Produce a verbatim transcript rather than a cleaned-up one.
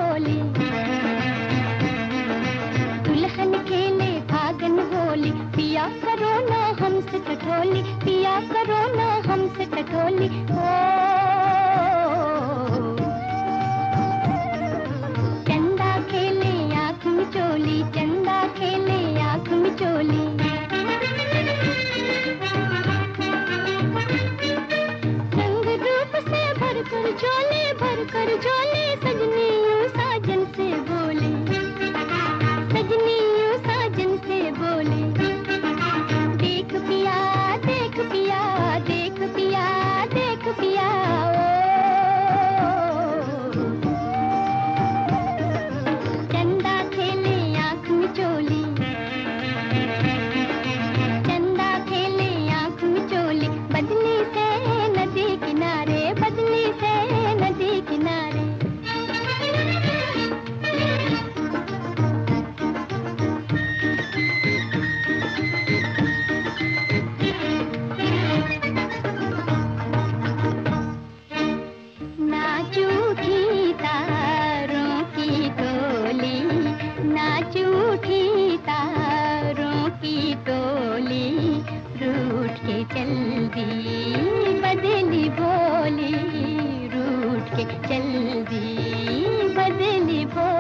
बोली, दुल्हन खेले फागन होली, पिया करो ना हमसे टटोली, पिया करो ना हमसे टटोली। ओ चंदा खेले आँख मिचोली, चंदा खेले आँख मिचोली। रंग रूप से भर कर झोले, भर कर झोले, सजनी यूं साजन से बोले, सजनी यूं साजन से बोले। देख पिया, देख पिया, देख पिया, देख पिया। ओ चंदा खेले आँख मिचोली, चंदा खेले आँख मिचोली। बदली से नदी किनारे, बदली से नदी किनारे। नाच उठी तारों की टोली, नाच उठी तारों की टोली, रूठ के चल दी बदली भोली, रूठ के चल दी बदली भोली।